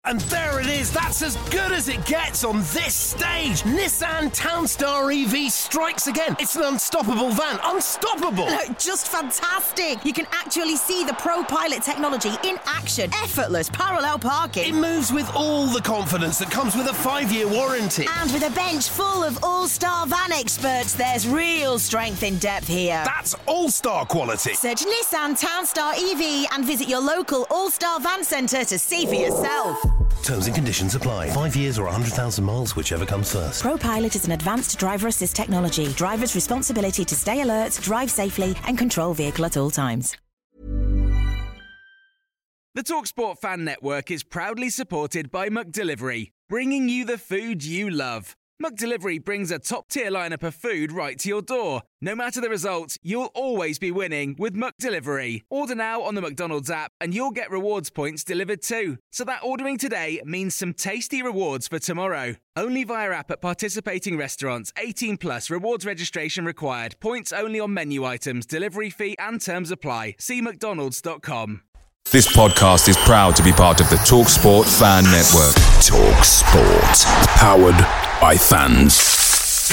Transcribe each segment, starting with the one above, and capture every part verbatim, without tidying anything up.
And there it is. That's as good as it gets on this stage. Nissan Townstar E V strikes again. It's an unstoppable van. Unstoppable. Look, just fantastic. You can actually see the ProPilot technology in action. Effortless parallel parking. It moves with all the confidence that comes with a five-year warranty. And with a bench full of all-star van experts, there's real strength in depth here. That's all-star quality. Search Nissan Townstar E V and visit your local all-star van centre to see for yourself. Terms and conditions apply. Five years or one hundred thousand miles, whichever comes first. ProPilot is an advanced driver assist technology. Driver's responsibility to stay alert, drive safely, and control vehicle at all times. The TalkSport Fan Network is proudly supported by McDelivery, bringing you the food you love. McDelivery brings a top-tier lineup of food right to your door. No matter the result, you'll always be winning with McDelivery. Order now on the McDonald's app and you'll get rewards points delivered too. So that ordering today means some tasty rewards for tomorrow. Only via app at participating restaurants. eighteen plus, rewards registration required. Points only on menu items, delivery fee and terms apply. See mcdonalds dot com. This podcast is proud to be part of the TalkSport Fan Network. TalkSport. Powered by fans.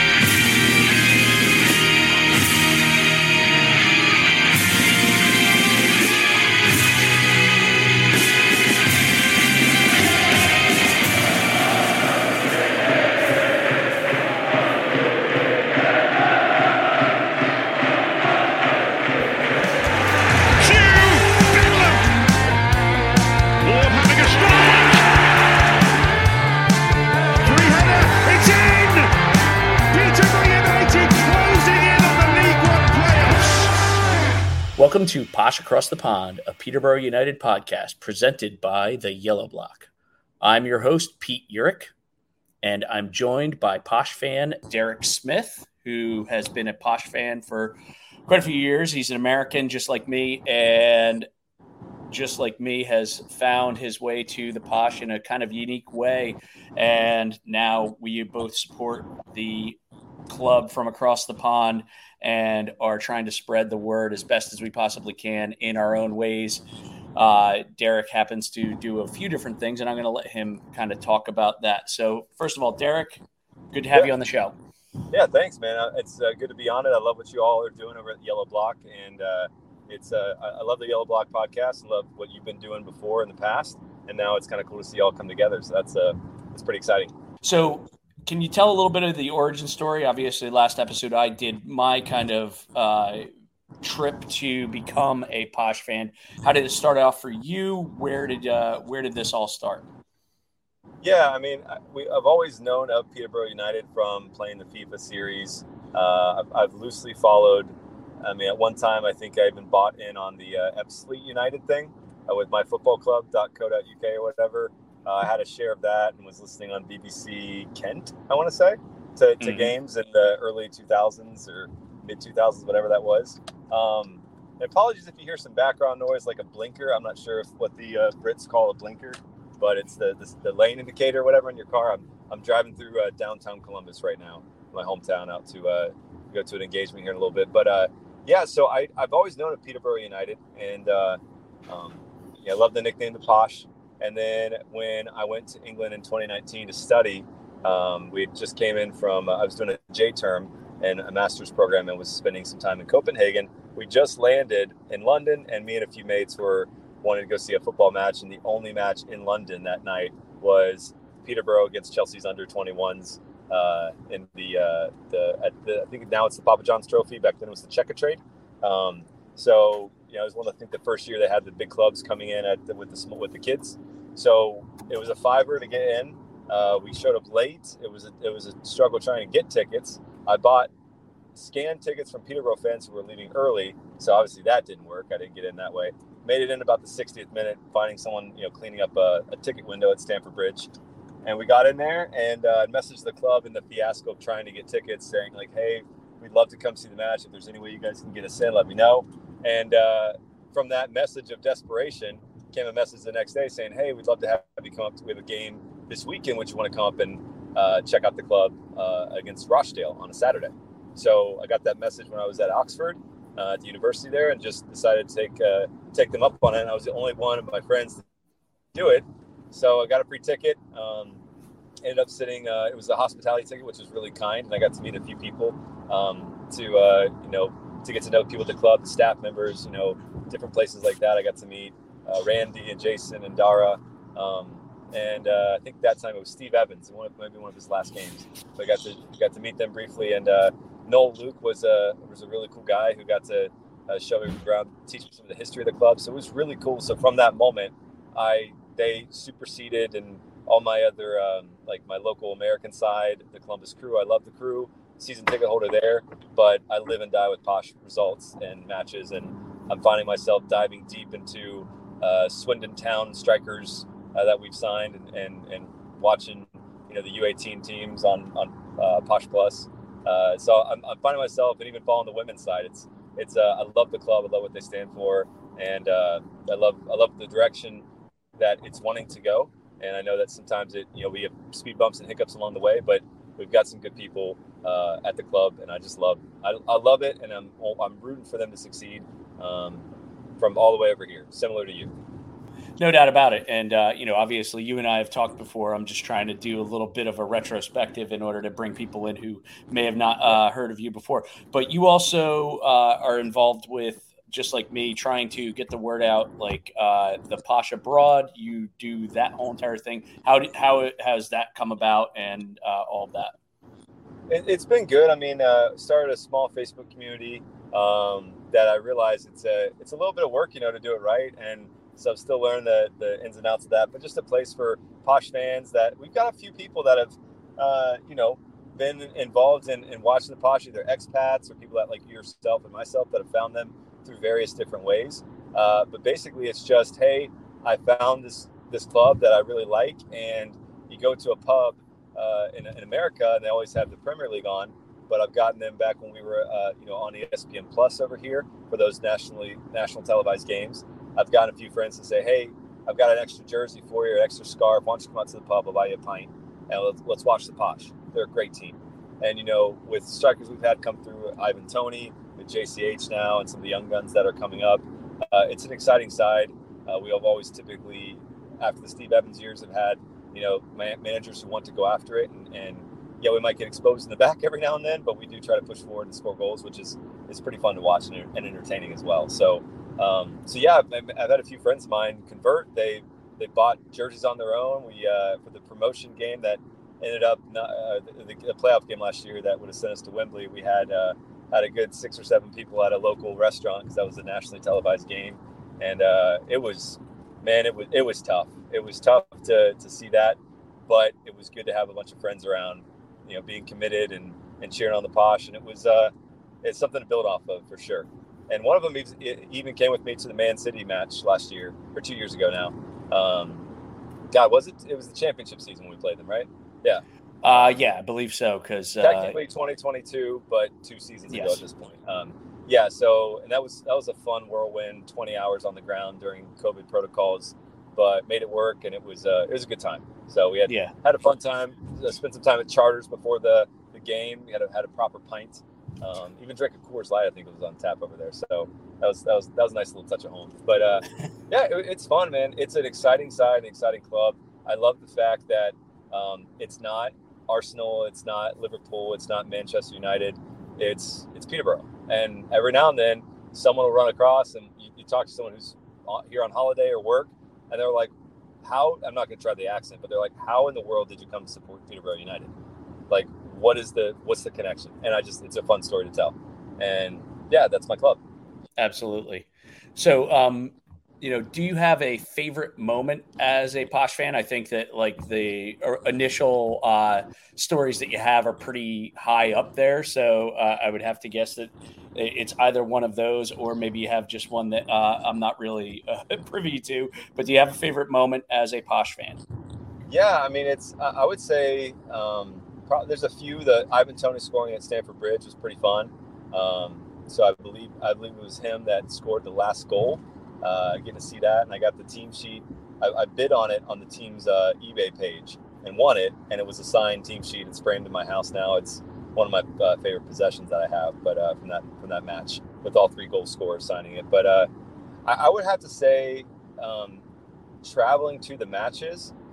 Welcome to Posh Across the Pond, a Peterborough United podcast presented by the Yellow Block. I'm your host, Pete Urich, and I'm joined by Posh fan Derek Smith, who has been a Posh fan for quite a few years. He's an American just like me, and just like me has found his way to the Posh in a kind of unique way. And now we both support the club from across the pond and are trying to spread the word as best as we possibly can in our own ways. Uh, Derek happens to do a few different things, and I'm going to let him kind of talk about that. So first of all, Derek, good to have yeah. you on the show. Yeah, thanks, man. It's uh, good to be on it. I love what you all are doing over at Yellow Block, and uh, it's uh, I love the Yellow Block podcast. I love what you've been doing before in the past, and now it's kind of cool to see you all come together. So that's uh, it's pretty exciting. So can you tell a little bit of the origin story? Obviously, last episode I did my kind of uh, trip to become a Posh fan. How did it start off for you? Where did uh, where did this all start? Yeah, I mean, we, I've always known of Peterborough United from playing the FIFA series. Uh, I've, I've loosely followed. I mean, at one time, I think I even bought in on the uh, Ebbsfleet United thing uh, with my football club dot co dot U K or whatever. Uh, I had a share of that and was listening on B B C Kent, I want to say, to, to mm-hmm. games in the early two thousands or mid two thousands, whatever that was. Um, and apologies if you hear some background noise like a blinker. I'm not sure if what the uh, Brits call a blinker, but it's the, the the lane indicator or whatever in your car. I'm I'm driving through uh, downtown Columbus right now, my hometown, out to uh, go to an engagement here in a little bit. But uh, yeah, so I, I've always known of Peterborough United, and uh, um, yeah, I love the nickname, the Posh. And then when I went to England in twenty nineteen to study, um, we just came in from, uh, I was doing a J term and a master's program and was spending some time in Copenhagen. We just landed in London, and me and a few mates were wanting to go see a football match. And the only match in London that night was Peterborough against Chelsea's under twenty-ones uh, in the, uh, the, at the, I think now it's the Papa John's Trophy. Back then it was the Checkatrade. Um, so, you know, it was one of, I think, the first year they had the big clubs coming in at the, with the with the kids. So it was a fiver to get in. Uh, we showed up late. It was a, it was a struggle trying to get tickets. I bought scanned tickets from Peterborough fans who were leaving early. So obviously that didn't work. I didn't get in that way. Made it in about the sixtieth minute, finding someone, you know, cleaning up a, a ticket window at Stamford Bridge. And we got in there and uh, messaged the club in the fiasco of trying to get tickets, saying like, hey, we'd love to come see the match. If there's any way you guys can get us in, let me know. And uh, from that message of desperation came a message the next day saying, hey, we'd love to have you come up to, we have a game this weekend. Would you want to come up and uh, check out the club uh, against Rochdale on a Saturday? So I got that message when I was at Oxford, uh, at the university there, and just decided to take uh, take them up on it. And I was the only one of my friends to do it. so I got a free ticket. Um, ended up sitting. Uh, it was a hospitality ticket, which was really kind, and I got to meet a few people um, to uh, you know to get to know people at the club, staff members, you know, different places like that. I got to meet uh, Randy and Jason and Dara. Um, And uh, I think that time it was Steve Evans, one of, maybe one of his last games. So I got to got to meet them briefly. And uh, Noel Luke was a was a really cool guy who got to uh, show me around, teach me some of the history of the club. So it was really cool. So from that moment, I they superseded and all my other um, like my local American side, the Columbus Crew. I love the Crew, season ticket holder there, but I live and die with Posh results and matches. And I'm finding myself diving deep into uh, Swindon Town strikers Uh, that we've signed and, and, and watching, you know, the U eighteen teams on, on uh, Posh Plus. Uh, so I'm, I'm finding myself and even following the women's side. It's, it's, uh, I love the club. I love what they stand for. And uh, I love, I love the direction that it's wanting to go. And I know that sometimes it, you know, we have speed bumps and hiccups along the way, but we've got some good people uh, at the club. And I just love, I, I love it. And I'm, I'm rooting for them to succeed um, from all the way over here, similar to you. No doubt about it. And, uh, you know, obviously you and I have talked before. I'm just trying to do a little bit of a retrospective in order to bring people in who may have not uh, heard of you before. But you also uh, are involved with, just like me, trying to get the word out, like uh, the Posh Abroad. You do that whole entire thing. How do, how has that come about and uh, all of that? It, it's been good. I mean, uh, started a small Facebook community um, that I realized it's a, it's a little bit of work, you know, to do it right. And so I'm still learning the, the ins and outs of that, but just a place for Posh fans that we've got a few people that have, uh, you know, been involved in, in watching the Posh, either expats or people that like yourself and myself that have found them through various different ways. Uh, but basically it's just, hey, I found this, this club that I really like. And you go to a pub uh, in, in America and they always have the Premier League on, but I've gotten them back when we were, uh, you know, on E S P N Plus over here for those nationally national televised games. I've gotten a few friends to say, hey, I've got an extra jersey for you, an extra scarf. Why don't you come out to the pub? I'll buy you a pint and let's, let's watch the Posh. They're a great team. And, you know, with strikers we've had come through, Ivan Toney, with J C H now, and some of the young guns that are coming up, uh, it's an exciting side. Uh, we have always typically, after the Steve Evans years, have had, you know, man- managers who want to go after it. And, and, yeah, we might get exposed in the back every now and then, but we do try to push forward and score goals, which is, is pretty fun to watch and, and entertaining as well. So, Um, so yeah, I've, I've had a few friends of mine convert. They they bought jerseys on their own. We uh, for the promotion game that ended up not, uh, the, the playoff game last year that would have sent us to Wembley. We had uh, had a good six or seven people at a local restaurant because that was a nationally televised game, and uh, it was man, it was it was tough. It was tough to to see that, but it was good to have a bunch of friends around, you know, being committed and and cheering on the Posh, and it was uh, it's something to build off of for sure. And one of them even came with me to the Man City match last year, or two years ago now. Um, God, was it? It was the championship season when we played them, right? Yeah. Uh, yeah, I believe so. Because uh, technically twenty twenty-two, but two seasons yes. ago at this point. Um, yeah. So, and that was that was a fun whirlwind, twenty hours on the ground during COVID protocols, but made it work, and it was uh, it was a good time. So we had yeah. had a fun time. Uh, spent some time at Charters before the, the game. We had a, had a proper pint. Um, even drank a Coors Light, I think it was on tap over there. So that was that was that was a nice little touch of home. But uh, yeah, it, it's fun, man. It's an exciting side, an exciting club. I love the fact that um, it's not Arsenal, it's not Liverpool, it's not Manchester United. It's it's Peterborough. And every now and then, someone will run across, and you, you talk to someone who's here on holiday or work, and they're like, "How?" I'm not going to try the accent, but they're like, "How in the world did you come to support Peterborough United?" Like, what is the what's the connection? And I just it's a fun story to tell. And yeah, that's my club. Absolutely. So um you know, do you have a favorite moment as a Posh fan? I think that like the initial uh stories that you have are pretty high up there, so uh, I would have to guess that it's either one of those, or maybe you have just one that uh, I'm not really uh, privy to. But do you have a favorite moment as a Posh fan? Yeah, I mean, it's I would say um there's a few. The Ivan Toney scoring at Stamford Bridge was pretty fun. Um, so I believe I believe it was him that scored the last goal. Uh, getting to see that, and I got the team sheet. I, I bid on it on the team's uh, eBay page and won it, and it was a signed team sheet. It's framed in my house now. It's one of my uh, favorite possessions that I have. But uh, from that from that match, with all three goal scorers signing it. But uh, I, I would have to say, um, traveling to the matches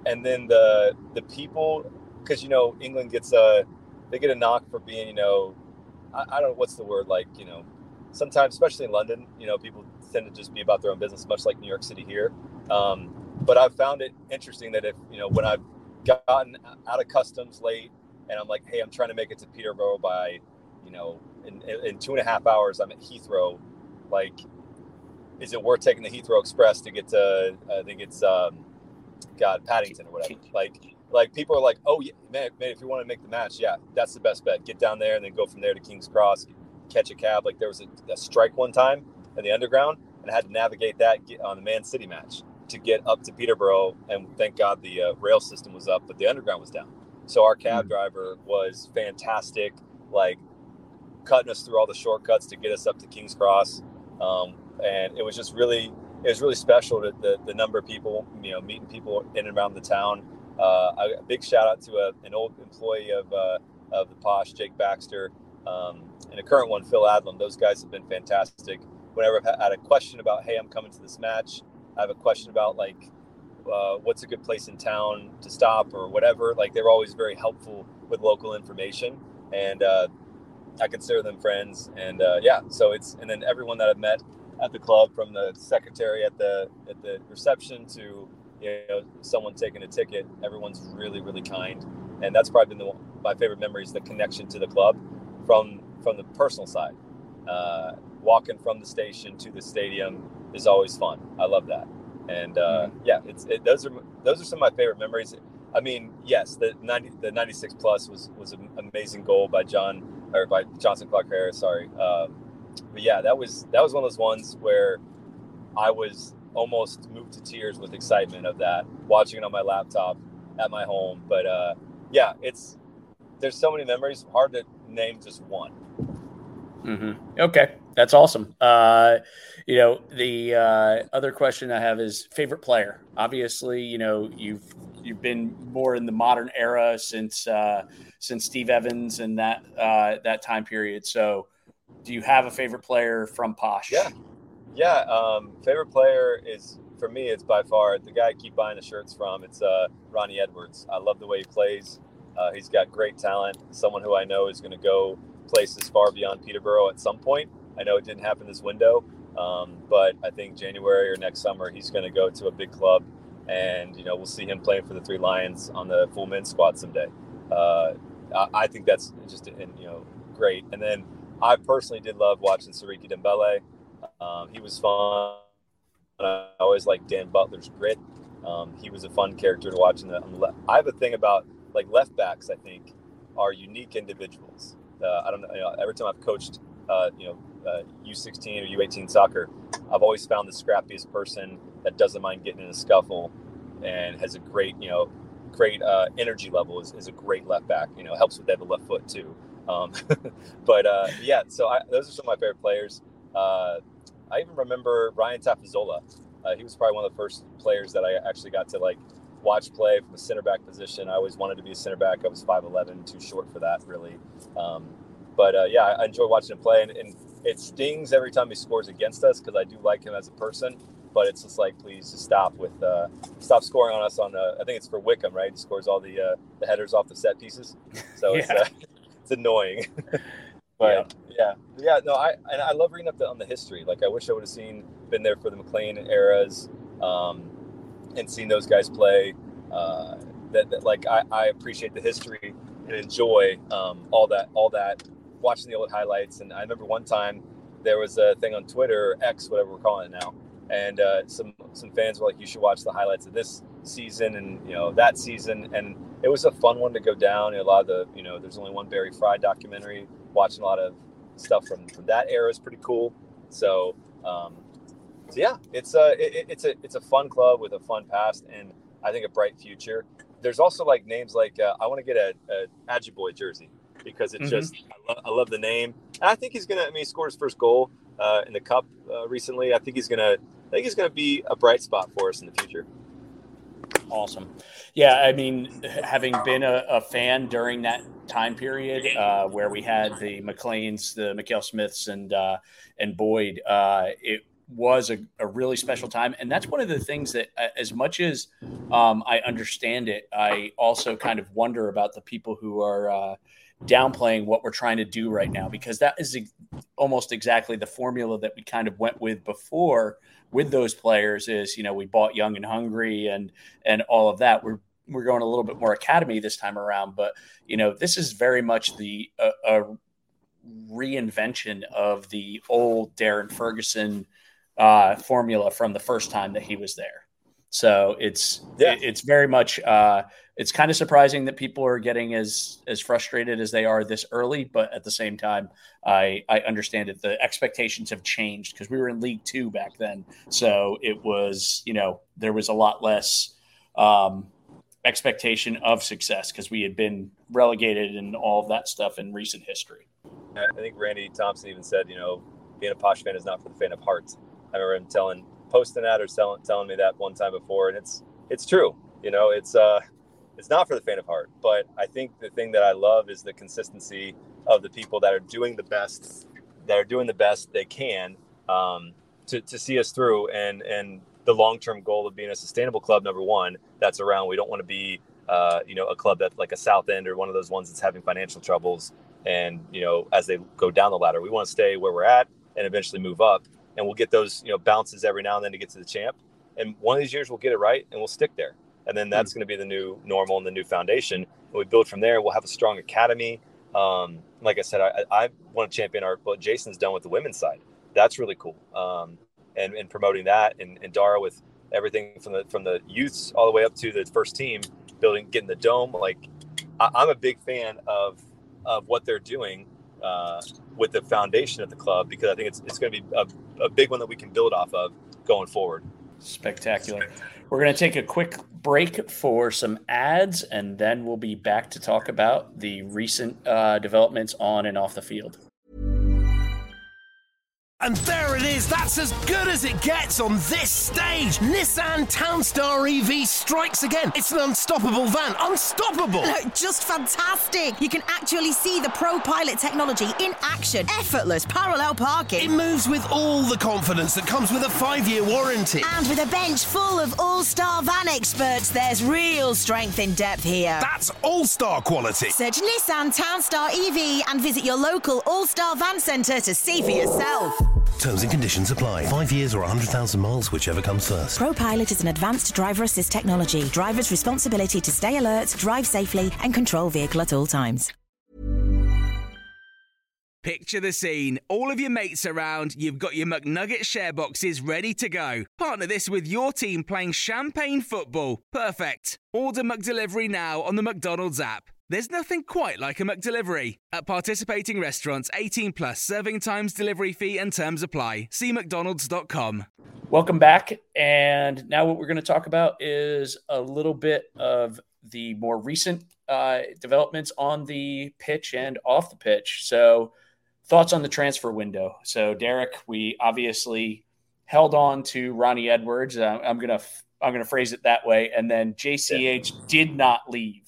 and then the the people, because you know England gets a they get a knock for being, you know, I, I don't know what's the word, like, you know, sometimes, especially in London, you know, people tend to just be about their own business, much like New York City here. Um, but I've found it interesting that if, you know, when I've gotten out of customs late and I'm like, hey, I'm trying to make it to Peterborough by, you know, in, in two and a half hours, I'm at Heathrow. Like, is it worth taking the Heathrow Express to get to, I think it's, um, God, Paddington or whatever. Like, like people are like, oh, yeah, man, man, if you want to make the match, yeah, that's the best bet. Get down there and then go from there to King's Cross, catch a cab. Like, there was a, a strike one time in the underground, and I had to navigate that get on the Man City match to get up to Peterborough. And thank God the uh, rail system was up, but the underground was down. So our cab mm-hmm. driver was fantastic, like cutting us through all the shortcuts to get us up to King's Cross. Um, and it was just really, it was really special to the, the number of people, you know, meeting people in and around the town. Uh, a big shout out to a, an old employee of uh, of the Posh, Jake Baxter, um, and a current one, Phil Adlam. Those guys have been fantastic. Whenever I've had a question about, hey, I'm coming to this match, I have a question about like, uh, what's a good place in town to stop or whatever. Like, they're always very helpful with local information, and uh, I consider them friends. And uh, yeah, so it's, and then everyone that I've met at the club, from the secretary at the at the reception to, you know, someone taking a ticket, everyone's really, really kind. And that's probably been the, my favorite memories, the connection to the club from from the personal side. Uh, walking from the station to the stadium is always fun. I love that. And uh, mm-hmm. yeah, it's it, those are those are some of my favorite memories. I mean, yes, the ninety the ninety-six plus was was an amazing goal by John or by Johnson Clark Harris. Sorry, um, but yeah, that was that was one of those ones where I was almost moved to tears with excitement of that, watching it on my laptop at my home. But uh, yeah, it's there's so many memories, hard to name just one. Mm-hmm. Okay, that's awesome. Uh, you know, the uh, other question I have is favorite player. Obviously, you know, you've you've been more in the modern era since uh, since Steve Evans and that uh, that time period. So, do you have a favorite player from Posh? Yeah. Yeah, um, favorite player is, for me, it's by far the guy I keep buying the shirts from. It's uh, Ronnie Edwards. I love the way he plays. Uh, he's got great talent. Someone who I know is going to go places far beyond Peterborough at some point. I know it didn't happen this window, um, but I think January or next summer he's going to go to a big club, and you know we'll see him playing for the Three Lions on the full men's squad someday. Uh, I, I think that's just you know great. And then I personally did love watching Siriki Dembele. Um, he was fun. I always liked Dan Butler's grit. Um, he was a fun character to watch. On the, on the left. I have a thing about like left backs. I think are unique individuals. Uh, I don't know, you know. Every time I've coached, uh, you know, uh, U sixteen or U eighteen soccer, I've always found the scrappiest person that doesn't mind getting in a scuffle and has a great, you know, great uh, energy level. Is, is a great left back. You know, helps with they have a left foot too. Um, but uh, yeah, so I, those are some of my favorite players. Uh, I even remember Ryan Tafazola. Uh, he was probably one of the first players that I actually got to like watch play from a center back position. I always wanted to be a center back. I was five eleven, too short for that really. Um, but uh, yeah, I enjoy watching him play, and, and it stings every time he scores against us because I do like him as a person. But it's just like, please just stop with uh, stop scoring on us on. Uh, I think it's for Wickham, right? He scores all the uh, the headers off the set pieces, so yeah. it's uh, it's annoying. But yeah. yeah, yeah, no, I and I love reading up the, on the history. Like, I wish I would have seen, been there for the McLean eras, um, and seen those guys play. Uh, that, that like I, I appreciate the history and enjoy um, all that, all that, watching the old highlights. And I remember one time there was a thing on Twitter, X, whatever we're calling it now, and uh, some some fans were like, "You should watch the highlights of this season and you know that season." And it was a fun one to go down. A lot of the, you know, there's only one Barry Fry documentary. Watching a lot of stuff from, from that era is pretty cool. So, um, so yeah, it's a it, it's a it's a fun club with a fun past and I think a bright future. There's also like names like uh, I want to get a, a Ajiboye jersey because it's mm-hmm. just I, lo- I love the name. And I think he's gonna. I mean, he scored his first goal uh, in the cup uh, recently. I think he's gonna. I think he's gonna be a bright spot for us in the future. Awesome. Yeah, I mean, having been a, a fan during that time period uh, where we had the McLeans, the McHale Smiths, and uh, and Boyd, uh, it was a, a really special time. And that's one of the things that, uh, as much as um, I understand it, I also kind of wonder about the people who are uh, downplaying what we're trying to do right now, because that is ex- almost exactly the formula that we kind of went with before with those players is, you know, we bought young and hungry and, and all of that. We're, we're going a little bit more academy this time around, but you know, this is very much the, uh, a reinvention of the old Darren Ferguson uh, formula from the first time that he was there. So it's, yeah. it, it's very much, uh, it's kind of surprising that people are getting as, as frustrated as they are this early, but at the same time, I, I understand that the expectations have changed because we were in League Two back then. So it was, you know, there was a lot less um, expectation of success because we had been relegated and all of that stuff in recent history. I think Randy Thompson even said, you know, being a Posh fan is not for the faint of heart. I remember him telling, posting that or telling, telling me that one time before. And it's, it's true. You know, it's, uh, it's not for the faint of heart, but I think the thing that I love is the consistency of the people that are doing the best, that are doing the best they can, um, to, to see us through and, and the long-term goal of being a sustainable club. Number one, that's around, we don't want to be, uh, you know, a club that like a South End or one of those ones that's having financial troubles. And, you know, as they go down the ladder, we want to stay where we're at and eventually move up. And we'll get those, you know, bounces every now and then to get to the champ. And one of these years we'll get it right and we'll stick there. And then that's mm-hmm. going to be the new normal and the new foundation. And we build from there. We'll have a strong academy. Um, like I said, I, I want to champion our, what Jason's done with the women's side. That's really cool. Um, and, and promoting that and, and Dara with everything from the, from the youths all the way up to the first team, building, getting the dome. Like I, I'm a big fan of, of what they're doing uh, with the foundation of the club, because I think it's it's going to be a, a big one that we can build off of going forward. Spectacular. We're going to take a quick break for some ads, and then we'll be back to talk about the recent uh, developments on and off the field. And there it is, that's as good as it gets on this stage. Nissan Townstar E V strikes again. It's an unstoppable van, unstoppable. Just fantastic. You can actually see the Pro Pilot technology in action. Effortless parallel parking. It moves with all the confidence that comes with a five-year warranty. And with a bench full of all-star van experts, there's real strength in depth here. That's all-star quality. Search Nissan Townstar E V and visit your local all-star van centre to see for yourself. Terms and conditions apply. Five years or one hundred thousand miles, whichever comes first. Pro Pilot is an advanced driver assist technology. Driver's responsibility to stay alert, drive safely, and control vehicle at all times. Picture the scene. All of your mates around, you've got your McNugget share boxes ready to go. Partner this with your team playing champagne football. Perfect. Order McDelivery now on the McDonald's app. There's nothing quite like a McDelivery. At participating restaurants, eighteen plus, serving times, delivery fee and terms apply. See mcdonalds dot com. Welcome back. And now what we're going to talk about is a little bit of the more recent uh, developments on the pitch and off the pitch. So thoughts on the transfer window. So Derek, we obviously held on to Ronnie Edwards. Uh, I'm going to I'm going to phrase it that way. And then J C H yeah. did not leave.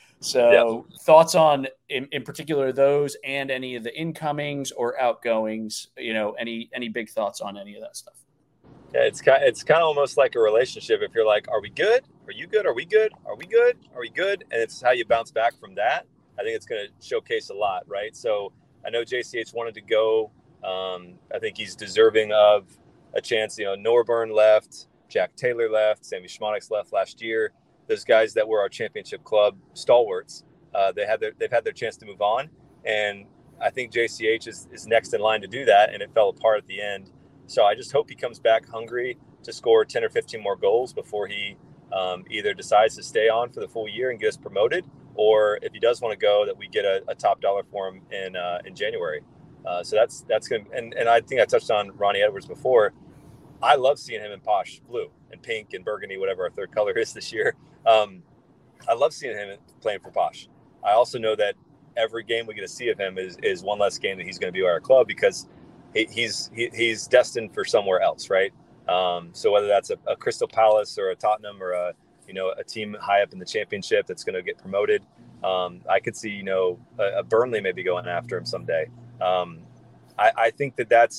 So yeah. thoughts on, in, in particular, those and any of the incomings or outgoings, you know, any any big thoughts on any of that stuff? Yeah, it's kind it's kind of almost like a relationship. If you're like, are we good? Are you good? Are we good? Are we good? Are we good? And it's how you bounce back from that. I think it's going to showcase a lot, right? So I know J C H wanted to go. Um, I think he's deserving of a chance. You know, Norburn left, Jack Taylor left, Sammy Schmonix left last year. Those guys that were our championship club stalwarts, uh, they had their, they've had their chance to move on. And I think J C H is, is next in line to do that. And it fell apart at the end. So I just hope he comes back hungry to score ten or fifteen more goals before he um, either decides to stay on for the full year and get us promoted, or if he does want to go, that we get a, a top dollar for him in uh, in January. Uh, so that's that's going to, and, and I think I touched on Ronnie Edwards before. I love seeing him in posh blue and pink and burgundy, whatever our third color is this year. Um, I love seeing him playing for Posh. I also know that every game we get to see of him is, is one less game that he's going to be at our club, because he, he's he, he's destined for somewhere else, right? Um, so whether that's a, a Crystal Palace or a Tottenham or a you know a team high up in the championship that's going to get promoted, um, I could see you know a, a Burnley maybe going after him someday. Um, I, I think that that's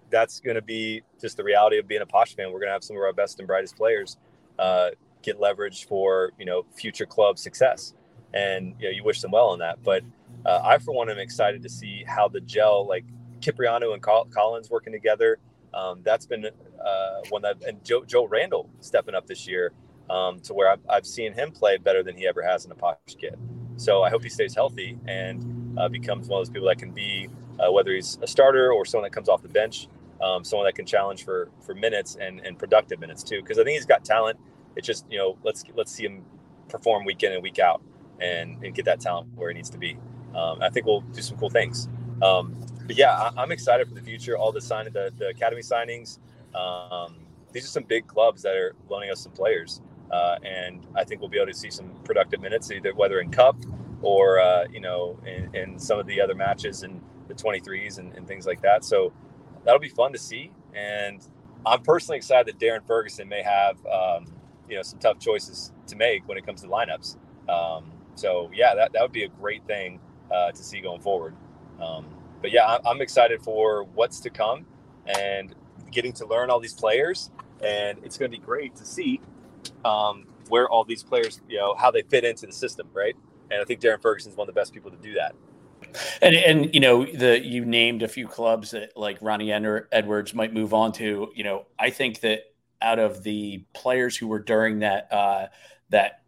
that's going to be just the reality of being a Posh fan. We're going to have some of our best and brightest players uh, get leverage for, you know, future club success. And, you know, you wish them well on that. But uh, I, for one, am excited to see how the gel, like Cipriano and Col- Collins working together. Um, that's been uh, one that, and Joe, Joe Randall stepping up this year um, to where I've, I've seen him play better than he ever has in a Posh kit. So I hope he stays healthy and uh, becomes one of those people that can be, uh, whether he's a starter or someone that comes off the bench, um, someone that can challenge for, for minutes and, and productive minutes too. Cause I think he's got talent. It's just, you know, let's, let's see him perform week in and week out and, and get that talent where he needs to be. Um, I think we'll do some cool things. Um, but yeah, I, I'm excited for the future. All the signing, the, the academy signings. Um, these are some big clubs that are loaning us some players. Uh, and I think we'll be able to see some productive minutes, either whether in cup or, uh, you know, in, in some of the other matches and the twenty-threes and, and things like that. So that'll be fun to see. And I'm personally excited that Darren Ferguson may have, um, you know, some tough choices to make when it comes to lineups. Um, so yeah, that, that would be a great thing uh, to see going forward. Um, but yeah, I'm excited for what's to come and getting to learn all these players. And it's going to be great to see um, where all these players, you know, how they fit into the system, right? And I think Darren Ferguson is one of the best people to do that. And, and you know, the you named a few clubs that like Ronnie Edwards might move on to. You know, I think that out of the players who were during that uh, that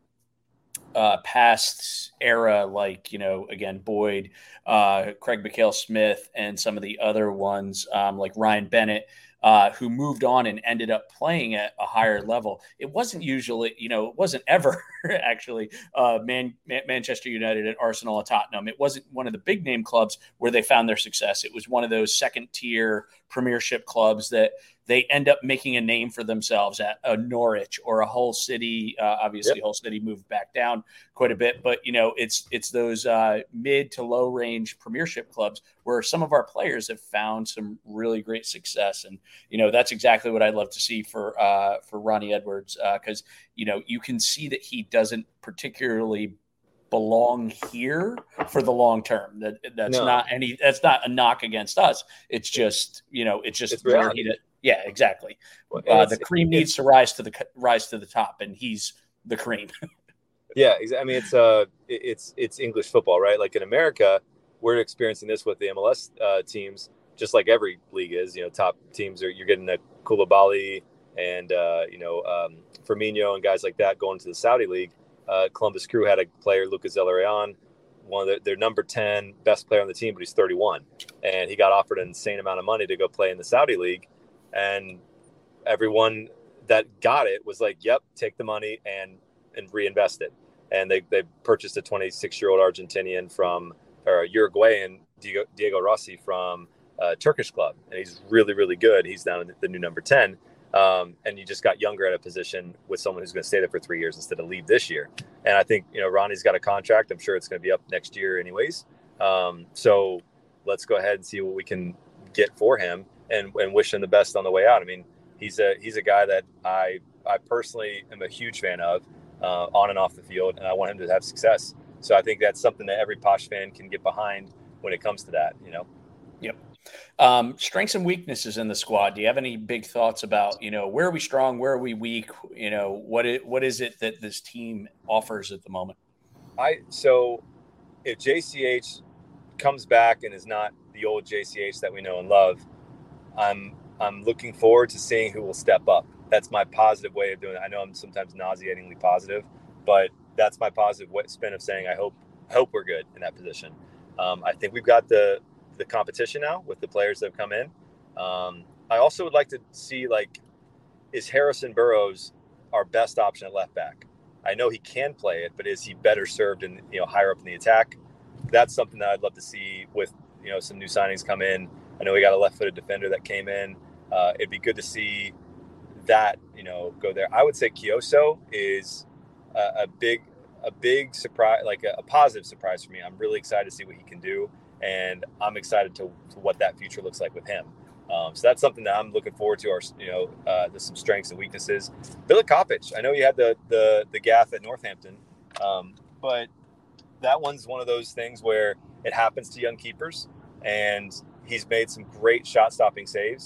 uh, past era, like, you know, again, Boyd, uh, Craig McHale-Smith, and some of the other ones um, like Ryan Bennett, Uh, who moved on and ended up playing at a higher level. It wasn't usually, you know, it wasn't ever actually uh, Man, Man, Manchester United and Arsenal and Tottenham. It wasn't one of the big name clubs where they found their success. It was one of those second tier Premiership clubs that they end up making a name for themselves at a Norwich or a Hull City. Uh, obviously, yep. Hull City moved back down quite a bit, but you know, it's it's those uh, mid to low range Premiership clubs where some of our players have found some really great success. And you know, that's exactly what I'd love to see for uh, for Ronnie Edwards, because uh, you know, you can see that he doesn't particularly belong here for the long term. That that's no. not any that's not a knock against us. It's just, you know, it's just it's where he, yeah, exactly. Well, uh, the cream needs to rise to the rise to the top, and he's the cream. Yeah, I mean, it's uh, it's it's English football, right? Like in America, we're experiencing this with the M L S uh, teams, just like every league is. You know, top teams are you're getting a Koulibaly and uh, you know um, Firmino and guys like that going to the Saudi league. Uh, Columbus Crew had a player, Lucas Zelarayan, one of the, their number ten best player on the team, but he's thirty-one, and he got offered an insane amount of money to go play in the Saudi league, and everyone that got it was like, "Yep, take the money and and reinvest it." And they they purchased a twenty-six-year-old Argentinian from or Uruguayan Diego, Diego Rossi from a Turkish club, and he's really really good. He's now the new number ten. Um, and you just got younger at a position with someone who's going to stay there for three years instead of leave this year. And I think, you know, Ronnie's got a contract. I'm sure it's going to be up next year anyways. Um, so let's go ahead and see what we can get for him and, and wish him the best on the way out. I mean, he's a, he's a guy that I, I personally am a huge fan of, uh, on and off the field, and I want him to have success. So I think that's something that every Posh fan can get behind when it comes to that, you know? Yep. Um, strengths and weaknesses in the squad. Do you have any big thoughts about, you know, where are we strong? Where are we weak? You know, what is, what is it that this team offers at the moment? I, so if J C H comes back and is not the old J C H that we know and love, I'm, I'm looking forward to seeing who will step up. That's my positive way of doing it. I know I'm sometimes nauseatingly positive, but that's my positive spin of saying, I hope, hope we're good in that position. Um, I think we've got the, the competition now with the players that have come in. Um, I also would like to see, like, is Harrison Burrows our best option at left back? I know he can play it, but is he better served in, you know, higher up in the attack? That's something that I'd love to see with, you know, some new signings come in. I know we got a left-footed defender that came in. Uh, it'd be good to see that, you know, go there. I would say Kioso is a, a big, a big surprise, like a, a positive surprise for me. I'm really excited to see what he can do. And I'm excited to, to what that future looks like with him. Um, so that's something that I'm looking forward to. Our, you know, uh, there's some strengths and weaknesses. Billy Kopic, I know you had the the the gaff at Northampton, um, but that one's one of those things where it happens to young keepers, and he's made some great shot-stopping saves.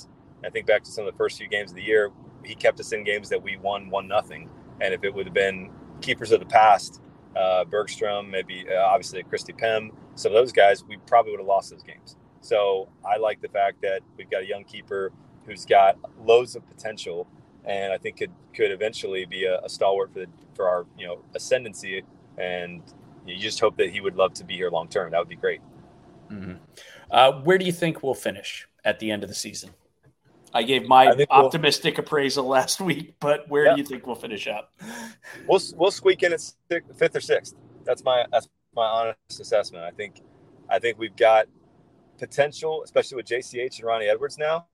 I think back to some of the first few games of the year, he kept us in games that we won one nothing. And if it would have been keepers of the past, uh, Bergstrom, maybe uh, obviously Christy Pem, some of those guys, we probably would have lost those games. So I like the fact that we've got a young keeper who's got loads of potential, and I think could could eventually be a, a stalwart for the, for our you know ascendancy. And you just hope that he would love to be here long term. That would be great. Mm-hmm. Uh, where do you think we'll finish at the end of the season? I gave my I optimistic we'll, appraisal last week, but where yeah. do you think we'll finish up? We'll we'll squeak in at sixth, fifth or sixth. That's my that's my honest assessment. I think I think we've got potential, especially with J C H and Ronnie Edwards now.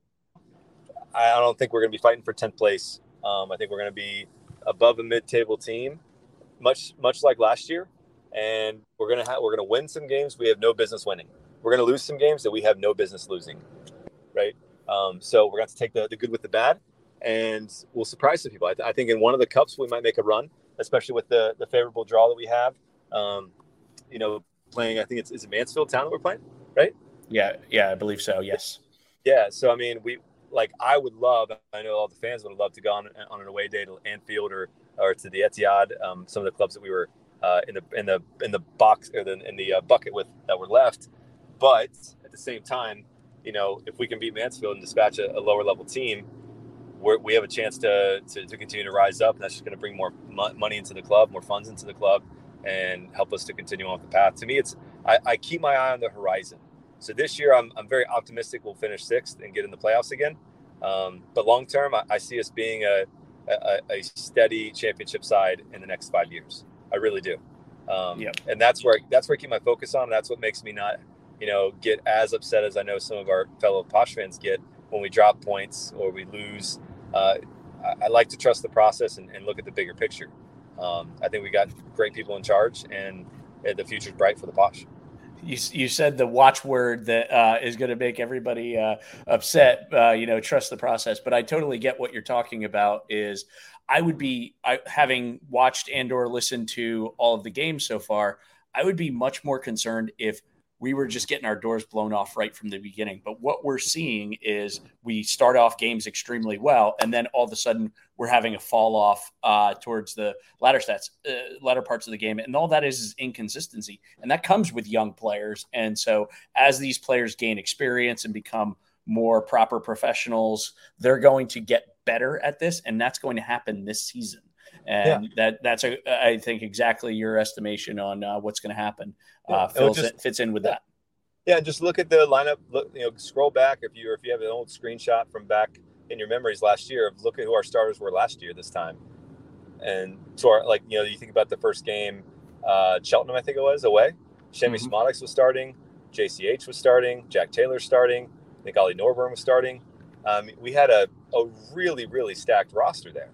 I don't think we're going to be fighting for tenth place. Um, I think we're going to be above a mid-table team, much much like last year, and we're going to have we're going to win some games we have no business winning. We're going to lose some games that we have no business losing, right? Um, so we're going to have to take the, the good with the bad, and we'll surprise some people. I, th- I think in one of the cups we might make a run, especially with the, the favorable draw that we have. Um, you know, playing, I think it's, is it Mansfield Town that we're playing, right? Yeah, yeah, I believe so, yes. Yeah, so, I mean, we like I would love, I know all the fans would love to go on, on an away day to Anfield or or to the Etihad, um, some of the clubs that we were uh, in the in the in the box or the, in the uh, bucket with that were left. But at the same time, you know, if we can beat Mansfield and dispatch a, a lower level team, we're, we have a chance to, to to continue to rise up, and that's just going to bring more mo- money into the club, more funds into the club, and help us to continue on the path. To me, it's I, I keep my eye on the horizon. So this year, I'm I'm very optimistic we'll finish sixth and get in the playoffs again. Um, but long term, I, I see us being a, a a steady championship side in the next five years. I really do. Um, yep. And that's where that's where I keep my focus on. That's what makes me not, you know, get as upset as I know some of our fellow Posh fans get when we drop points or we lose. Uh, I, I like to trust the process and, and look at the bigger picture. Um, I think we got great people in charge, and, and the future's bright for the Posh. You you said the watchword that uh, is going to make everybody uh, upset, uh, you know, trust the process. But I totally get what you're talking about. Is I would be, I, having watched and or listened to all of the games so far, I would be much more concerned if we were just getting our doors blown off right from the beginning. But what we're seeing is we start off games extremely well, and then all of a sudden we're having a fall off uh, towards the latter stats, uh, latter parts of the game. And all that is is inconsistency. And that comes with young players. And so as these players gain experience and become more proper professionals, they're going to get better at this. And that's going to happen this season. And yeah. that that's, a, I think, exactly your estimation on uh, what's going to happen. Uh, fills just, it, fits in with that. Yeah, just look at the lineup. Look, you know, scroll back if you if you have an old screenshot from back in your memories last year. Look at who our starters were last year this time, and so our, like you know, you think about the first game, uh, Cheltenham, I think it was away. Shammy mm-hmm. Smollix was starting. J C H was starting. Jack Taylor starting. I think Ollie Norburn was starting. Um, we had a a really really stacked roster there,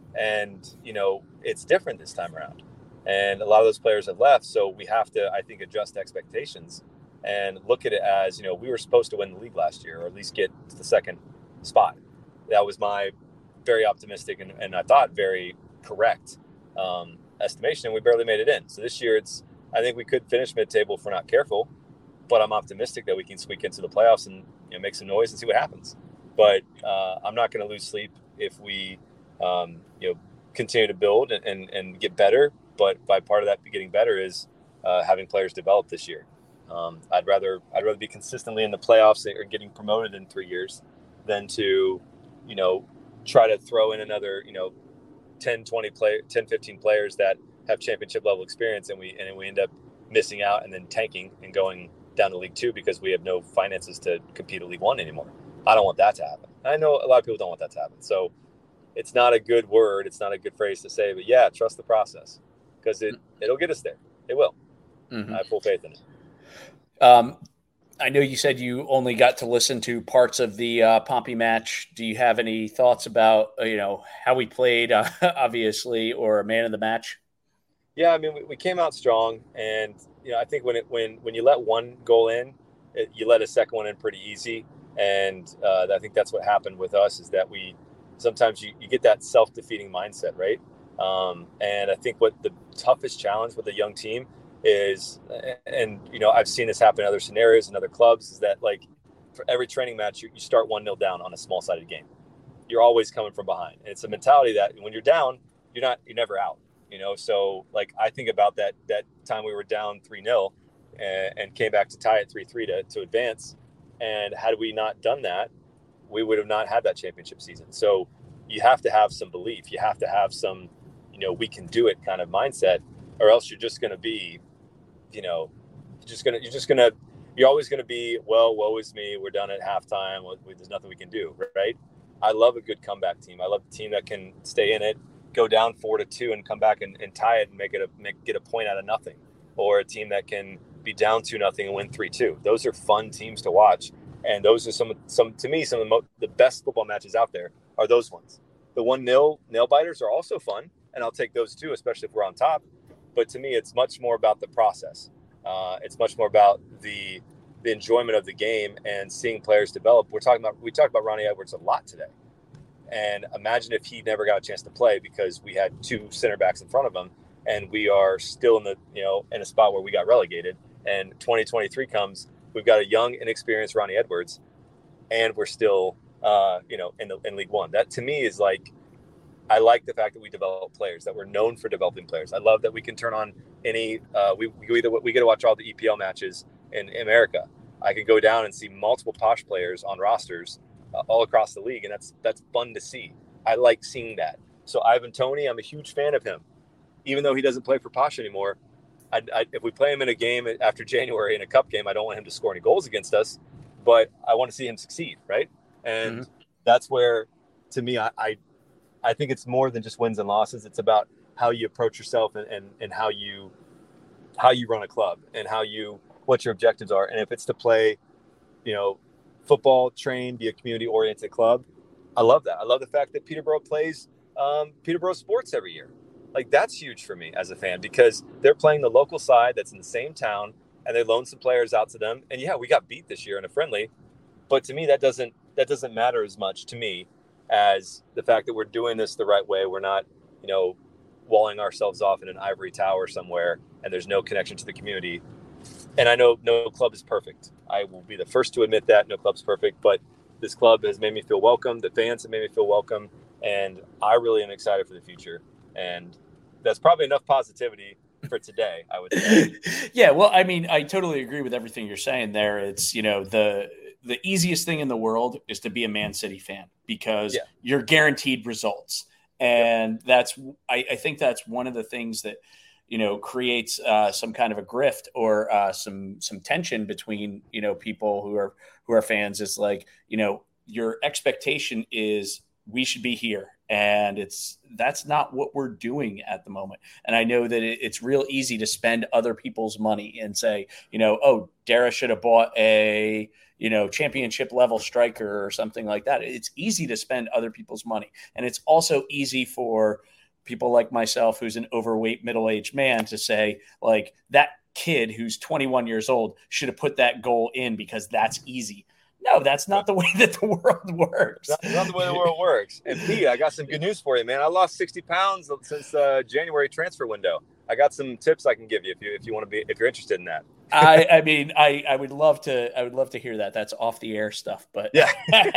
and you know it's different this time around. And a lot of those players have left, so we have to, I think, adjust expectations and look at it as, you know, we were supposed to win the league last year, or at least get to the second spot. That was my very optimistic and, and I thought very correct um, estimation, and we barely made it in. So this year, it's I think we could finish mid-table if we're not careful, but I'm optimistic that we can squeak into the playoffs and you know, make some noise and see what happens. But uh, I'm not going to lose sleep if we, um, you know, continue to build and, and, and get better. But by part of that getting better is uh, having players develop this year. Um, I'd rather I'd rather be consistently in the playoffs or getting promoted in three years than to, you know, try to throw in another, you know, ten, twenty play, ten, fifteen players that have championship level experience, and we and we end up missing out and then tanking and going down to League Two because we have no finances to compete at League One anymore. I don't want that to happen. I know a lot of people don't want that to happen. So it's not a good word. It's not a good phrase to say, but yeah, trust the process. Because it, it'll get us there. It will. Mm-hmm. I have full faith in it. Um, I know you said you only got to listen to parts of the uh, Pompey match. Do you have any thoughts about, uh, you know, how we played, uh, obviously, or a man of the match? Yeah, I mean, we, we came out strong. And, you know, I think when it when when you let one goal in, it, you let a second one in pretty easy. And uh, I think that's what happened with us is that we sometimes you, you get that self-defeating mindset, right? Um, and I think what the toughest challenge with a young team is, and, you know, I've seen this happen in other scenarios in other clubs, is that like for every training match, you, you start one nil down on a small-sided game. You're always coming from behind. And it's a mentality that when you're down, you're not, you're never out, you know? So like, I think about that, that time we were down three nil and, and came back to tie it three three to, to advance. And had we not done that, we would have not had that championship season. So you have to have some belief. You have to have some, you know, we can do it kind of mindset, or else you're just going to be, you know, you're just going to, you're just going to, you're always going to be, well, woe is me. We're done at halftime. There's nothing we can do. Right. I love a good comeback team. I love the team that can stay in it, go down four to two and come back and, and tie it and make it a, make, get a point out of nothing, or a team that can be down two nothing and win three two. Those are fun teams to watch. And those are some, some to me, some of the, mo- the best football matches out there are those ones. The one nil nail biters are also fun, and I'll take those too, especially if we're on top. But to me, it's much more about the process. Uh, it's much more about the the enjoyment of the game and seeing players develop. We're talking about we talked about Ronnie Edwards a lot today, and imagine if he never got a chance to play because we had two center backs in front of him, and we are still in the you know in a spot where we got relegated. And twenty twenty-three comes, we've got a young, inexperienced Ronnie Edwards, and we're still uh, you know in the in League One. That to me is like, I like the fact that we develop players, that we're known for developing players. I love that we can turn on any uh, we we either we get to watch all the E P L matches in America. I could go down and see multiple Posh players on rosters uh, all across the league, and that's that's fun to see. I like seeing that. So Ivan Toney, I'm a huge fan of him, even though he doesn't play for Posh anymore. I, I, if we play him in a game after January in a cup game, I don't want him to score any goals against us, but I want to see him succeed, right? And mm-hmm. that's where, to me, I, I I think it's more than just wins and losses. It's about how you approach yourself and, and, and how you how you run a club and how you what your objectives are. And if it's to play, you know, football, train, be a community-oriented club, I love that. I love the fact that Peterborough plays um, Peterborough sports every year. Like, that's huge for me as a fan, because they're playing the local side that's in the same town, and they loan some players out to them. And yeah, we got beat this year in a friendly, but to me, that doesn't that doesn't matter as much to me as the fact that we're doing this the right way. We're not, you know, walling ourselves off in an ivory tower somewhere, and there's no connection to the community. And I know no club is perfect. I will be the first to admit that no club's perfect, but this club has made me feel welcome. The fans have made me feel welcome, and I really am excited for the future. And that's probably enough positivity for today, I would say. Yeah, well, I mean, I totally agree with everything you're saying there. It's, you know, the the easiest thing in the world is to be a Man City fan, because yeah. you're guaranteed results. And yep. that's, I, I think that's one of the things that, you know, creates uh, some kind of a grift or uh, some some tension between, you know, people who are who are fans. Is like, you know, your expectation is we should be here. And it's that's not what we're doing at the moment. And I know that it, it's real easy to spend other people's money and say, you know, oh, Dara should have bought a, you know, championship level striker or something like that. It's easy to spend other people's money. And it's also easy for people like myself, who's an overweight middle-aged man, to say, like, that kid who's twenty-one years old should have put that goal in because that's easy. No, that's not the way that the world works. Not, not the way the world works. And Pete, I got some good news for you, man. I lost sixty pounds since uh, January transfer window. I got some tips I can give you if you if you want to be if you're interested in that. I, I mean, I, I would love to I would love to hear that. That's off the air stuff, but yeah,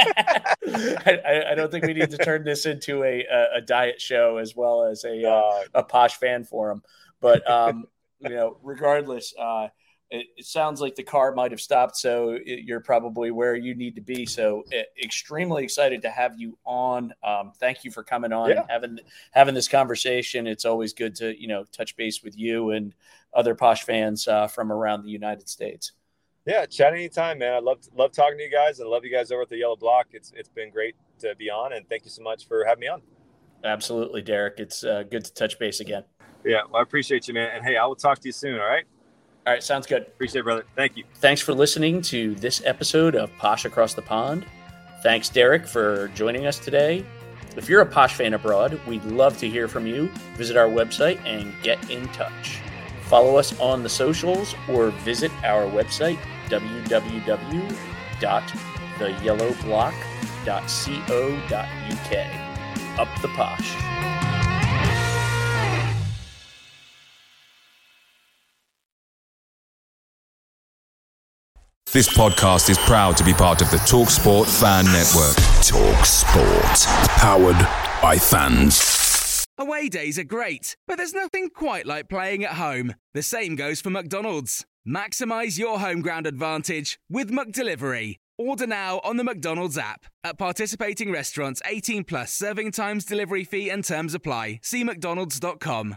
I, I don't think we need to turn this into a a, a diet show as well as a uh, a Posh fan forum. But um, you know, regardless. Uh, It, it sounds like the car might have stopped, so it, you're probably where you need to be. So it, extremely excited to have you on. Um, thank you for coming on yeah. and having having this conversation. It's always good to, you know, touch base with you and other Posh fans uh, from around the United States. Yeah, chat anytime, man. I love love talking to you guys, and love you guys over at the Yellow Block. It's it's been great to be on, and thank you so much for having me on. Absolutely, Derek. It's uh, good to touch base again. Yeah, well, I appreciate you, man. And hey, I will talk to you soon. All right. All right, sounds good. Appreciate it, brother. Thank you. Thanks for listening to this episode of Posh Across the Pond. Thanks, Derek, for joining us today. If you're a Posh fan abroad, we'd love to hear from you. Visit our website and get in touch. Follow us on the socials or visit our website, w w w dot the yellow block dot co dot u k. Up the Posh. This podcast is proud to be part of the TalkSport Fan Network. TalkSport. Powered by fans. Away days are great, but there's nothing quite like playing at home. The same goes for McDonald's. Maximise your home ground advantage with McDelivery. Order now on the McDonald's app. At participating restaurants, eighteen plus, serving times, delivery fee and terms apply. See mcdonalds dot com.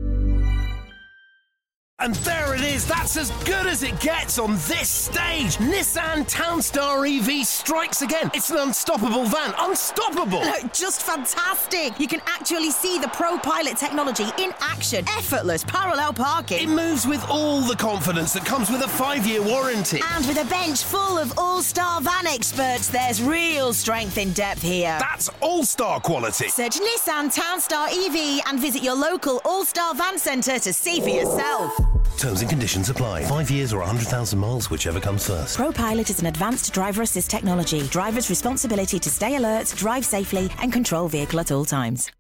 And there it is, that's as good as it gets on this stage. Nissan Townstar E V strikes again. It's an unstoppable van, unstoppable. Look, just fantastic. You can actually see the Pro Pilot technology in action. Effortless parallel parking. It moves with all the confidence that comes with a five-year warranty. And with a bench full of all-star van experts, there's real strength in depth here. That's all-star quality. Search Nissan Townstar E V and visit your local all-star van centre to see for yourself. Terms and conditions apply. Five years or one hundred thousand miles, whichever comes first. Pro Pilot is an advanced driver assist technology. Driver's responsibility to stay alert, drive safely and control vehicle at all times.